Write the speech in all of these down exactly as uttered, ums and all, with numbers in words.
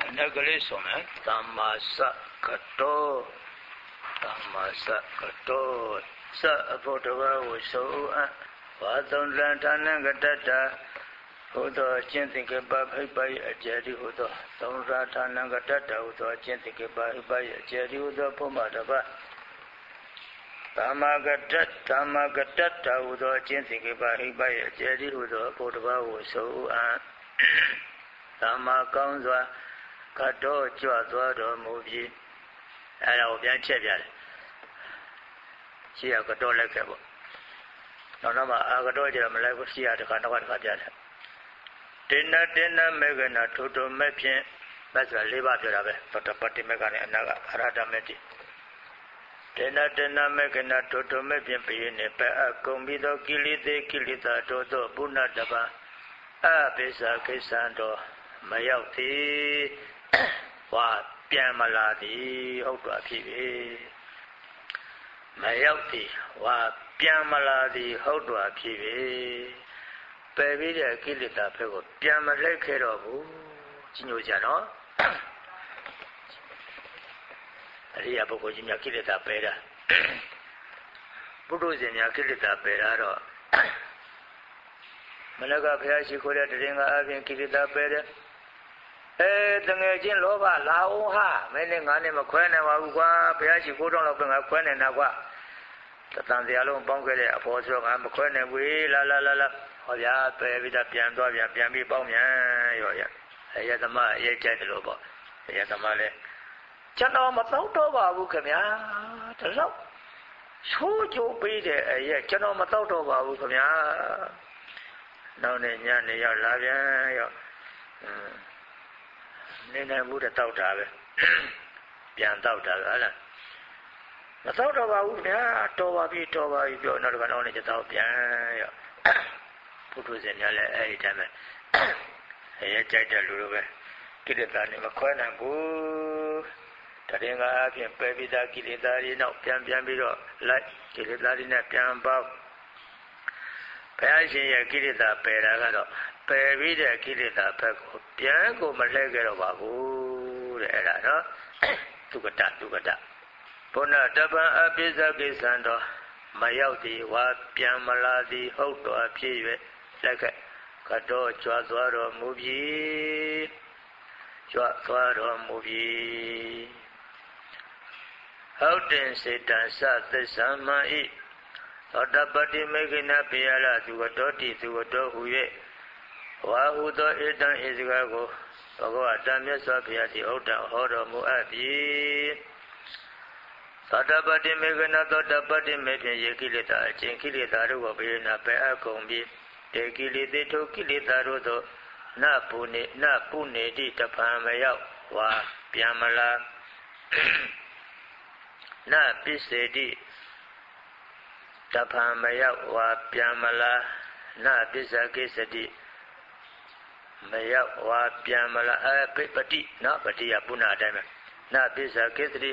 Nagale Soma, Tamasa Kato, Tamasa Kato, Sa Apotava was so Vaton Rantanangatata, Hodo Chintikaba by a Jerry Hodo, Tom Ratanangatata, Hodo Chintikaba by a Jerry Hodo Pomadaba. Tamagatat, Tamagatata, Hodo Chintikaba by a Jerry Hodo Potava was so Tamakanza. Kato Chuato movie, and I'll be a chevial. She a Kato like a book. No, no, I got all your Malagosia to Kanawan Kajan. Dinner, dinner, Megana, Toto Mepian, that's a liver to have but a party Megan and Arata Meti. Dinner, dinner, Megana, Toto Mepian, Pea, Combido, Kilite, Kilita, Toto, Buna Daba, Ah, Pesa, Kisando, Mayauti. Wa Piamaladi, Hopa Pivi Mayauti, Wa Piamaladi, Hopa Pivi Baby, I kill it up, Piamalake of Jinujano Ria Bocojina kill it up better. Buduzina kill it up better. Malaga Piashi could have ring up and kill it up better. Eh, the Najin Lova, Lauha, many Nani Maquan and Wagua, Piachi go down up in a quen and Agua. The Tandialo Bongre, a portion, I'm a quen and we la la la la. Oh, yeah, Pavida Piando, Piambi Bomia, I had a ma, ye jet lobo, I had a male. Chano Matotova, Wukamia, the love. Should you be there, yet Chano Matotova, Wukamia? No, Nyan, your lavia. Nina would have thought of it. Pian thought of it. The thought of our Tova, Tova, if you're not going on it out Pian. Put was in your every time. I checked a little bit. Get it done in a corner. Boo. Taringa, Pian Pavida, Kilidari, no, Pian Piambiro, like Kilidari, Pian Bob. Piashi, Kilida, Peragado. Pavida, Kilida, Peco, Pianco, Malaga, Babu, Erano, Tugata, Tugata. Pona Daba Abiza Gisando, Mayauti, Wa Piamaladi, Hoto, Apive, like a Kato, Chuazuaro movie, Chuazuaro movie. How then Satan sat the summer eat? Odabati making a piala to a dotty to a dog who yet. Wahudo Edan Isigago, Ogo Adamia Sapia, the Oda Hodo Muabi Sadabati Meganato, the body making Yakilita, Chinkilita, Rubina, Peacombi, Tekili, the Tokilita Rodo, Napune, Napune, Dita Pamaya, Wa Piamala Na Pisedi Tapamaya, Wa Piamala, Na Pisakisadi. Maya wa Piamala a Pipati, not Patia Puna Dama, not Pisa Kitri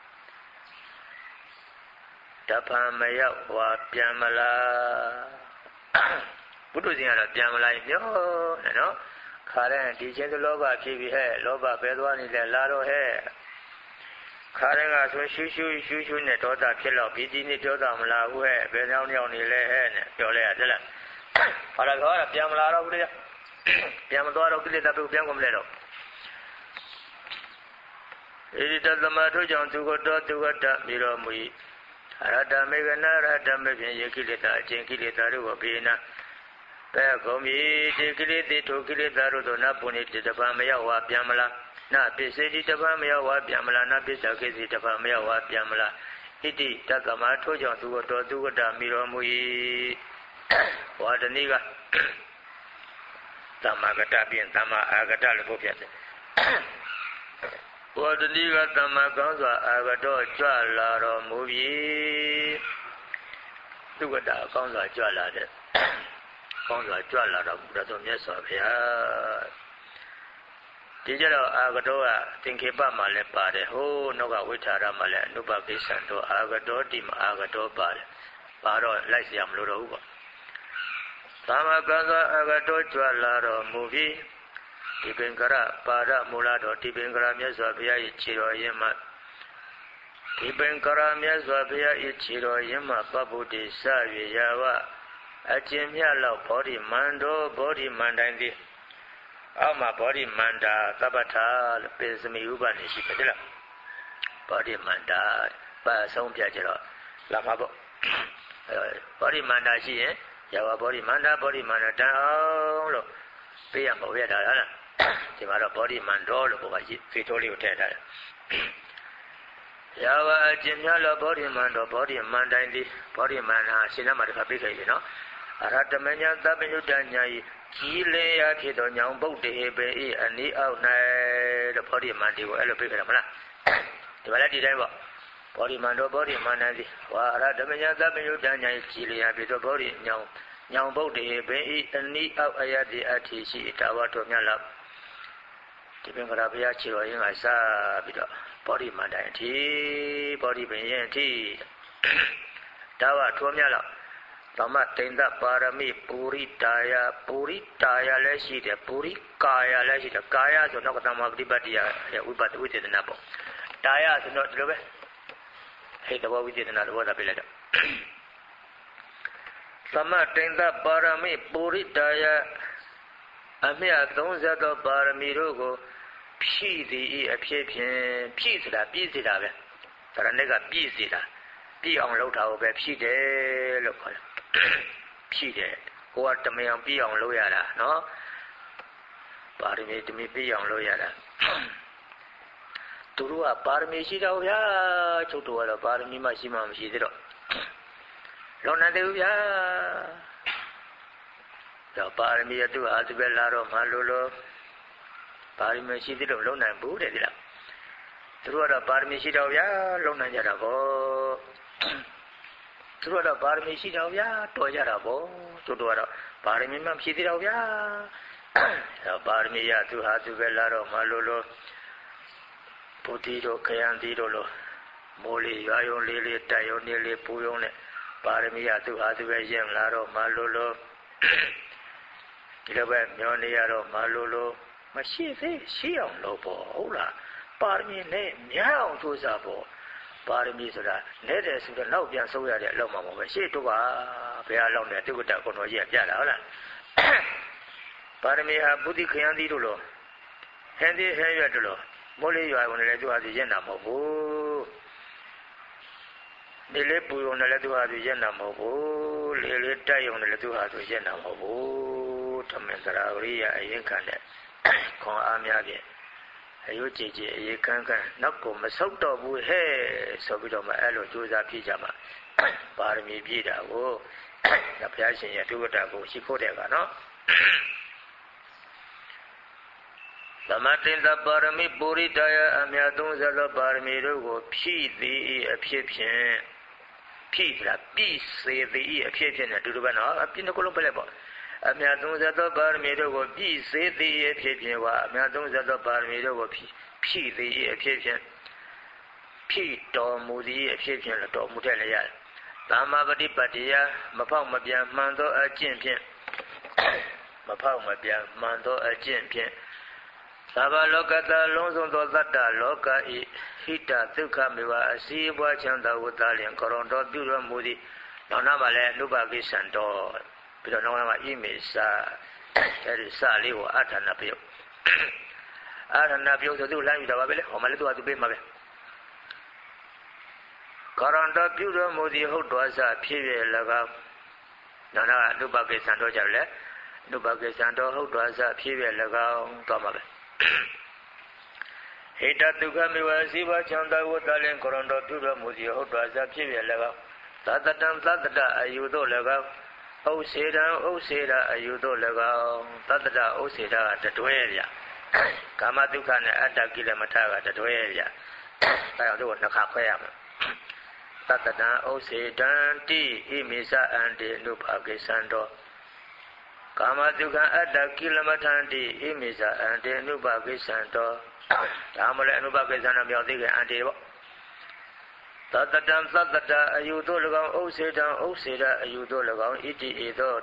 Tapamaya wa Piamala Puduzina Piamala, no, no, Karen, teaching the Loba Kiwi hair, Loba Pedwani, the Laro hair. Karen as when Shushu, Shushu, Netota, Kilo, Pidini, Tota, Mala, who hair, Benoni, Lehen, Yolea, Paragora, Piamala. Piamadoro Kilita Piamomero. It does the matter, John, to go to what Miro Mui. Arada Megana, Rada Megan, Yakilita, Jinkilita, Rubina. Peacomi, Tikili, Tokilita, Rodona, Punit, the Pamea, wa Piamala. Na Pisedi, the Pamea, wa Piamala, na Pisaki, the Pamea, wa Piamala. Iti, Takamato, John, to go to what Miro Mui. What a nigga. Tamagata being Tama Agata Popiat. What the Liga Tamaganza Agato Jala movie? Tugata Gonza Jala. Gonza Jala of Bradomias of here. Digital Agadoa, thinking about Malepade, who Noga Witara Male, Nuba Gisanto, Agado, Dim Agado Bad, Baro, Lysiam Luruba. Tamagaza Agato Jala movie. ဒီပင်ကရပါရမူလတော်ဒီပင်ကရမြတ်စွာဘုရား၏ခြေတော်ရင်းမှဒီပင်ကရမြတ်စွာဘုရား၏ခြေတော်ရင်းမှပဗုဒ္ဓေစ၍ရာဝအကျဉ်မြတ်လောက်ဘောဓိမန္တောဘောဓိမန္တိုင်သည်အောက်မှာဘောဓိမန္တာသဗ္ဗထာလို့ပင်စမိဥပနေရှိတယ်လားဘောဓိမန္တာပါဆုံးပြကြတော့လာမှာပေါ့ဘောဓိမန္တာရှိရင်ရာဝဘောဓိမန္တာဘောဓိမန္တာတန်အောင်လို့ပြရမှာပြတာလားဒီမှာတော့ဘောဓိမန္တောလို့ပြောပါရှိဖေတိုးလေးကိုထည့်ထားတယ်ရာဝအကျဉ်မြတ်လောက်ဘောဓိမန္တောဘောဓိမန္တိုင်သည်ဘောဓိမန္တာရှင်းရမှာတခါပြခဲ့ပြီနော်အရဟတမညာသဗ္ဗညုတညာဤကြီးလင်းရဖြစ်သောညောင်ပုတ်တေပေဤအနိအောက်၌တဲ့ဘောဓိမန္တိကိုအဲ့လိုပြခဲ့တယ်မလားဒီမှာလည်းဒီတိုင်းပေါ့ဘောဓိမန္တောဘောဓိမန္တန်သည်ဝါအရဟတမညာသဗ္ဗညုတညာဤကြီးလင်းရဖြစ်သောဘောဓိညောင်ညောင်ပုတ်တေပေဤအနိအောက်အယတိအထိရှိတာဝတော်မြတ်လောက်ဒီပင်ကရာဘုရားခြေတော်ရင်းကစပြီးတော့ဘောဓိမန္တန်အထိဘောဓိပင်ရင်အထိတာဝတော်မြတ်လောက်သမတိန်တပါရမိပူရိတာယပူရိတာယလည်းရှိတယ်ပူရိကာယလည်းရှိတယ်ကာယဆိုတော့ကတမပฏิပတ်တိယရဲ့ဝိပဿနာဝိသေသနာပေါ့တာယဆိုတော့ဒီလိုပဲဟိတဘောဝိသေသနာသဘောသာပြလိုက်တော့သမတိန်တပါရမိပူရိတာယအမြတ်သုံးဆသောပါရမီတို့ကိုဖြည့်သည်အဖြစ်ဖြင့်ဖြည့်စတာပြည့်စတာပဲဒါရဏိကပြည့်စတာပြည့်အောင်လုပ်တာကိုပဲဖြည့်တယ်လို့ခေါ်တယ်ဖြည့်တယ်ကိုကတမယံပြည့်အောင်လုပ်ရတာနော်ပါရမီတမီပြည့်အောင်လုပ်ရတာသူတို့ကပါရမီရှိတော့ဗျာချုပ်တော်ကတော့ပါရမီမှရှိမှမရှိသေးတော့လုံနေတယ်ဗျာတော့ပါရမီအတူအားသူပဲလာတော့မှလို့လို့ပါရမီရှိသေးလို့လုံနိုင်ဘူးတဲ့ဒီလားသူတို့ကတော့ပါရမီရှိတော့ဗျာလုံနိုင်ကြတာပေါ့သူတို့ကတော့ပါရမီရှိတော့ဗျာတော်ကြတာပေါ့သူတို့ကတော့ပါရမီမှမရှိသေးတော့ဗျာတော့ပါရမီရသူဟာသူပဲလာတော့မှလို့လို့ဘုဒ္ဓီတို့ခယံတိတို့လို့မိုးလေးရွာယုံလေးလေးတက်ယုံနေလေးပူယုံနဲ့ပါရမီရသူဟာသူပဲရင်လာတော့မှလို့လို့ဒီလိုပဲမျောနေရတော့မှလို့လို့မရှိသေးရှိအောင်လို့ပေါ့ဟုတ်လားပါရမီနဲ့မြောက်အောင်ကြိုးစားပေါ့ပါရမီဆိုတာနဲ့တယ်ဆိုတော့နောက်ပြန်ဆုံးရတဲ့အလောက်မှာမဟုတ်ပဲရှေ့တို့ကဘုရားလောက်နဲ့တုက္ကတကုံတော်ကြီးကပြတာဟုတ်လားပါရမီဟာဘုဒ္ဓခယံတိတို့လို့ဟန်ဒီဟဲရွတ်တို့လို့မိုးလေးရွာဝင်လည်းသူဟာသူရက်နာမဟုတ်ဘူးဒီလေးပူုံလည်းသူဟာသူရက်နာမဟုတ်ဘူးလေးလေးတက်ယုံလည်းသူဟာသူရက်နာမဟုတ်ဘူးဓမ္မစရာဝရိယအရင်ခံတဲ့ခွန်အားများဖြင့်အယုတ်ကြည်ကြည်အရေးကန်းကန်းနောက်ကိုမဆုတ်တော့ဘူးဟဲ့ဆိုပြီးတော့မှအဲ့လိုကြိုးစားပြကြမှာပါရမီပြည့်တာကိုဘုရားရှင်ရဲ့ဒုက္ခတာကိုရှိခိုးတဲ့ကနော်သမတိန်တပါရမီပုရိတယအမြတ်သုံးဆသောပါရမီတို့ကိုဖြည့်သည်အဖြစ်ဖြင့်ဖြည့်တာပြည့်စေသည်အဖြစ်ဖြင့်နဲ့တူတူပဲနော်အပြည့်တစ်ခုလုံးပြလိုက်ပေါ့အမြတ်သုံးဆသောပါရမီတို့ကိုပြည့်စေသည်အဖြစ်ဖြင့်ဝါအမြတ်သုံးဆသောပါရမီတို့ကိုဖြည့်ဖြည့်သည်အဖြစ်ဖြင့်ဖြည့်တော်မူသည်အဖြစ်ဖြင့်တော်မူတဲ့လည်းရတယ်သမ္မာပฏิပတ်တရားမဖောက်မပြန်မှန်သောအကျင့်ဖြင့်မဖောက်မပြန်မှန်သောအကျင့်ဖြင့်သဗ္ဗလောကတလုံးစုံသောသတ္တလောကဤဟိတဒုက္ခမေဝအစီအပွားချမ်းသာဝတ္တလျင်ကရုံတော်ပြုတော်မူသည်နောက်နာမှာလည်းအနုပကိသံတော်ပြီးတော့နောက်နာမှာဣမေစာအဲဒီစာလေးကိုအာထာဏပြုတ်အာထာဏပြုတ်ဆိုသူလမ်းယူတာပါပဲလေဟောမလဲသူကသူပေးမှာပဲကရုံတော်ပြုတော်မူသည်ဟုတ်တော်စဖြစ်ရ၎င်းနောက်နာအနုပကိသံတော်ကြတယ်လေအနုပကိသံတော်ဟုတ်တော်စဖြစ်ရ၎င်းတော့မှာပဲဟိတဒုက္ခမေဝစီဝချန္တဝတ္တလင်ကရုံတော်ပြုတော်မူသည်ဟုတ်တော်စဖြစ်ရ၎င်းသတ္တတံသတ္တတအယုတို့၎င်းဥစ္စေတံဥစ္စေတအယုတို့၎င်းသတ္တတဥစ္စေတကတတွဲရကာမဒုက္ခနဲ့အတ္တကိလမထကတတွဲရဒါကြောင့်တို့နှစ်ခါခွဲရမယ်သတ္တတံဥစ္စေတံတိဣမိစအန္တေနုပါကိသံတော်ကာမဒုက္ခအတ္တကိလမထံတိဣမိစအန္တေနုပါကိသံတော်ဒါမှလည်းအနုပါကိသံတော်မြောက်သေးကအန္တေပေါ့သတ္တတံသတ္တတအယုတို့၎င်းဥစ္စေတံဥစ္စေတအယုတို့၎င်းဣတိဧသော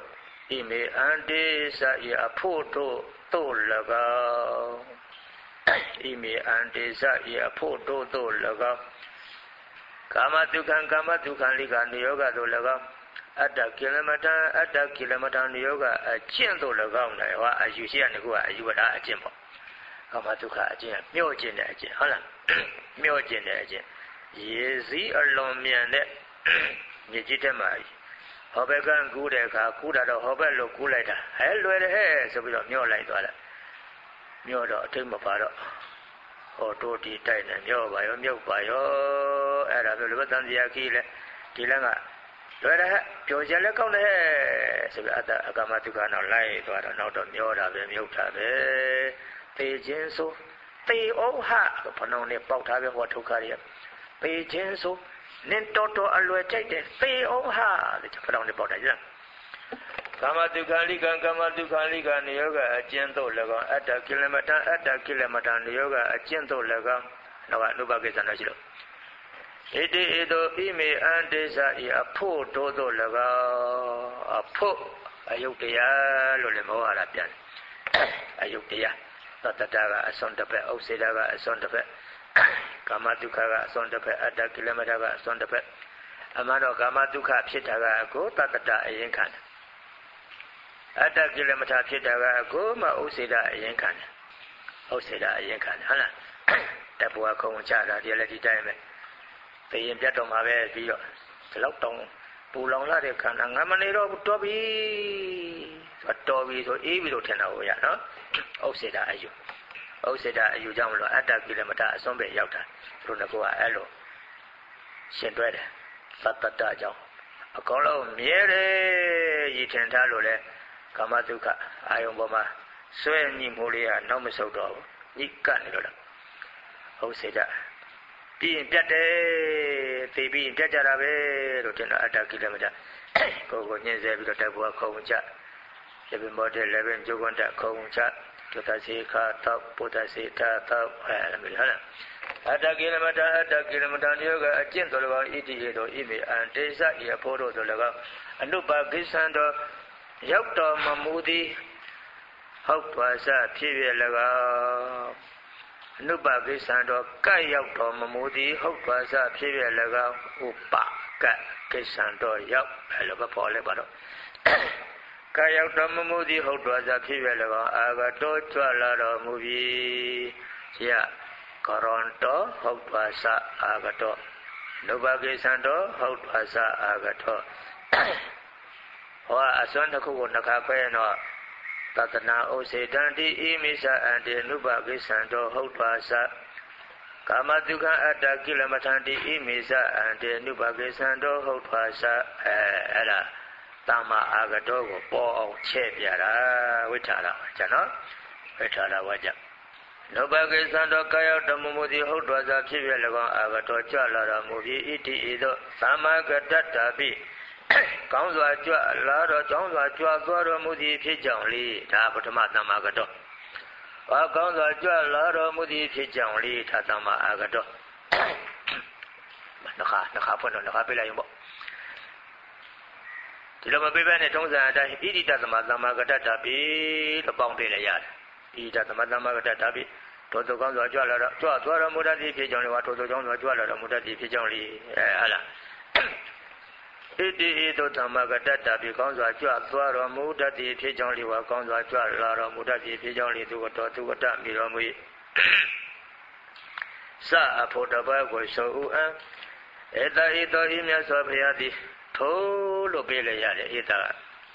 ဤမေအန္တိစဤအဖို့တို့တို့၎င်းဤမေအန္တိစဤအဖို့တို့တို့၎င်းကာမတုခံကာမတုခံလိကနေယောဂတို့၎င်းအတ္တကိလမထံအတ္တကိလမထံနိယောဂအကျင့်တို့၎င်းလည်းဟောအယူရှိရနေကူကအယူဝဒအကျင့်ပေါ့ကာမတုခအကျင့်မျောကျင့်တဲ့အကျင့်ဟုတ်လားမျောကျင့်တဲ့အကျင့်ရေစည်းအလွန်မြန်တဲ့မြေကြီးထဲမှာဟောဘက်ကကူးတဲ့အခါကူးတာတော့ဟောဘက်လို့ကူးလိုက်တာဟဲလွယ်တယ်ဟဲ့ဆိုပြီးတော့မျောလိုက်သွားတယ်မျောတော့အထိတ်မပါတော့ဟောတို့ဒီတိုက်နေမျောပါရောမြုပ်ပါရောအဲ့ဒါမျိုးလိုပဲတန်တရားကြီးလဲဒီလက်ကလွယ်တယ်ဟဲ့ပျော်ချင်လဲကောင်းတယ်ဟဲ့ဆိုပြီးအတ္တအကမတုခနောက်လိုက်သွားတော့နောက်တော့မျောတာပဲမြုပ်တာပဲသေခြင်းဆိုသေဩဟဘနောင်းနဲ့ပေါက်ထားပဲဟောဒုက္ခတွေသေခြင်းဆိုနင်တော်တော်အလွယ်ကြိုက်တယ်သေဩဟတဲ့ဘနောင်းနဲ့ပေါက်တာကြလားကာမတုခလိကံကာမတုခလိကနိယောဂအကျဉ်တို့၎င်းအတ္တကိလမတံအတ္တကိလမတံနိယောဂအကျဉ်တို့၎င်းတော့အနုပကိစ္စနဲ့ရှိလို့ဣတိဣတောဣမေအန္တိစဤအဖို့တို့တို့၎င်းအဖို့အယုတ်တရားလို့လည်းမောဟတာပြန်အယုတ်တရားသတ္တတာကအစွန်တစ်ဖက်ဥစ္စေတာကအစွန်တစ်ဖက်ကာမတုခကအစွန်တစ်ဖက်အတ္တကိလမတကအစွန်တစ်ဖက်အမှန်တော့ကာမတုခဖြစ်တာကကိုသတ္တတာအရင်ခံတယ်အတ္တကိလမထဖြစ်တာကကိုမဥစ္စေတာအရင်ခံတယ်ဥစ္စေတာအရင်ခံတယ်ဟုတ်လားတပူကခုံချတာဒီလည်းဒီတိုင်းပဲသိရင်ပြတ်တော့မှာပဲပြီးတော့ဒီလောက်တောင်ပူလောင်လာတဲ့ခန္ဓာငါမနေတော့တော်ပြီဆိုတော်ပြီဆိုအေးပြီလို့ထင်တာဟိုရနော်ဥစ္စေတာအယူဥစ္စေတာအယူကြောင့်မလို့အတ္တကိလမထအစွန်းပဲရောက်တာသူတို့ကအဲ့လိုရှင်တွဲတယ်သတ္တတကြောင့်အကောင်လုံးမြဲတယ်ရည်ထင်ထားလို့လဲကာမတုခအာယုံပေါ်မှာဆွဲညှိမှုလေးကနောက်မဆုတ်တော့ဘူးညှိကပ်နေတော့လားဥစ္စေတာပြီးရင်ပြတ်တယ်သိပြီးရင်ပြတ်ကြတာပဲလို့တင်တော့အတ္တကိလမထကိုယ်ကိုညှင်းဆဲပြီးတော့တက်ဖို့ခုံချလေပင်ပေါ်တဲ့လေပင်ကျုပ်ကွန်းတက်ခုံချတုတ္တစေခါတော့ပုတ္တစေတာတော့အဲလိုမျိုးဟုတ်လားအတ္တကိလမထအတ္တကိလမထနိယောဂအကျင့်တော်၎င်းဣတိယေတောဣမေအန္တိစဤအဖို့တို့တော်၎င်းအနုပါကိစ္ဆံတော်ရောက်တော်မမူသည်ဟုတ်ပါစဖြစ်ရ၎င်းအနုပကိစ္ဆံတော်ကတ်ရောက်တော်မမူသည်ဟုတ်ပါစဖြစ်ရ၎င်းဥပကတ်ကိစ္ဆံတော်ရောက်အဲ့လိုပဲပေါ်လဲပါတော့ကတ်ရောက်တော်မမူသည်ဟုတ်ပါစဖြစ်ရ၎င်းအာဂတောကြွလာတော်မူပြီရကရွန်တော်ဟုတ်ပါစအာဂတောနုပကိစ္ဆံတော်ဟုတ်ပါစအာဂတောဟောအစွမ်းတစ်ခုကိုနှခါခွဲရင်တော့သတ္တနာဥစေတံတိဣမိသအန္တေနုပကိစ္ဆံတော်ဟုတ်ပါစကာမတုခံအတ္တကိလမထံတိဣမိသအန္တေနုပကိစ္ဆံတော်ဟုတ်ပါစအဲအဲ့ဒါသမ္မာအာဂတောကိုပေါ်အောင်ချဲ့ပြတာဝိထာရကျန်နော်ဝိထာရဝါကြနုပကိစ္ဆံတော်ကာယတမမူတိဟုတ်တော်စွာဖြစ်ပြ၎င်းအာဂတောကြွလာတော်မူပြီးဣတိဤသို့သမ္မာကတ္တတာပိကောင်းစွာကြွလာတော့ကောင်းစွာကြွသွားတော်မူသည်ဖြစ်ကြောင်းလေဒါပထမသမ္မာကတောဘာကောင်းစွာကြွလာတော်မူသည်ဖြစ်ကြောင်းလေဒါသမ္မာအာဂတောနှခါနှခါဖွင့်တော့နှခါပြလိုက်ရင်ပေါ့ဒီလိုမပြပဲနဲ့ထုံးစံအတိုင်းဣတိတသမသမ္မာကတ္တတာပိလို့ပေါင်းပြလိုက်ရတယ်ဣတိတသမသမ္မာကတ္တတာပိထိုသို့ကောင်းစွာကြွလာတော့ကြွသွားတော်မူတတ်သည်ဖြစ်ကြောင်းလေဟာထိုသို့ကောင်းစွာကြွလာတော်မူတတ်သည်ဖြစ်ကြောင်းလေအဲဟာလားဣတိဣတောသမ္မာကတ္တတာပိကောင်းစွာကြွသွားတော်မူတတ်သည်ဖြစ်ကြောင်းလေဝါကောင်းစွာကြွလာတော်မူတတ်သည်ဖြစ်ကြောင်းလေသူတော်သူကတမိတော်မူ၏စအဖို့တပတ်ကိုဆိုဥအံဧတဣတောဤမြတ်စွာဘုရားသည်ထိုးလို့ပြေးလိုက်ရတယ်ဧတက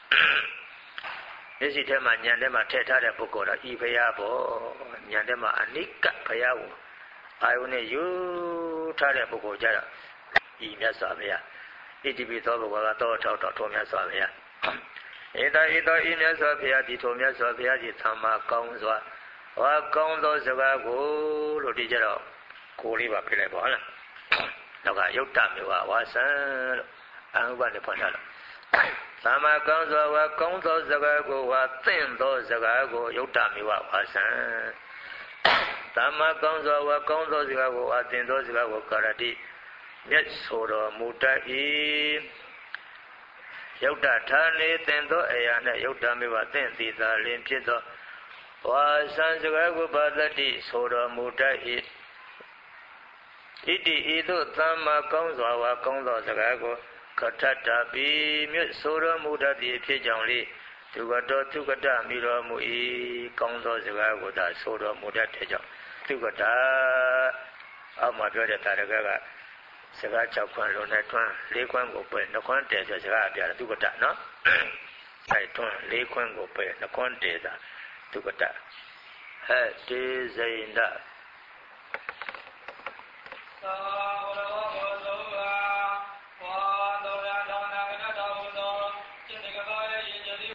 မျက်စိထဲမှာညံထဲမှာထည့်ထားတဲ့ပုဂ္ဂိုလ်တော့ဤဘုရားပေါ့ညံထဲမှာအနိကဘုရားကိုအာယုနဲ့ယူထားတဲ့ပုဂ္ဂိုလ်ကြတော့ဤမြတ်စွာဘုရားဣတိပိသောဘဂဝါသောထောက်တော်ထိုမြတ်စွာဘုရားဧတဣတောဤမြတ်စွာဘုရားဒီထိုမြတ်စွာဘုရားကြီးသမ္မာကောင်းစွာဟောကောင်းသောစကားကိုလို့ဒီကြတော့ကိုလေးပါပြလိုက်ပါဟုတ်လားနောက်ကယုတ်တမေဝဝါစံလို့အံဥပနဲ့ဖွင့်ထားလို့သမ္မာကောင်းစွာဝါကောင်းသောစကားကိုဝါသင့်သောစကားကိုယုတ်တမေဝဝါစံသမ္မာကောင်းစွာဝါကောင်းသောစကားကိုဝါသင့်သောစကားကိုကာရတိမြတ်ဆိုတော်မူတတ်၏ယုတ်တထာနေသင်သောအရာ၌ယုတ်တမေဝသင်သည်သာလင်ဖြစ်သောဝါစံစကားကိုပါတတိဆိုတော်မူတတ်၏ဣတိဤသို့သမ္မာကောင်းစွာဝါကောင်းသောစကားကိုကထတ္တပိမြတ်ဆိုတော်မူတတ်သည်ဖြစ်ကြောင်းလေသူကတော်သူကတမိတော်မူ၏ကောင်းသောစကားကိုသာဆိုတော်မူတတ်တဲ့ကြောင့်သူကတအောက်မှာပြောတဲ့တာရကကစကား၆ခွန်းလုံးနဲ့တွန်း၄ခွန်းကိုပယ်နှခွန်းတည်ဆိုစကားပြတယ်သူကတနော်အဲတွန်း၄ခွန်းကိုပယ်နှခွန်းတည်တာသူကတဟဲ့တေဇိန္ဒသာဝရဝ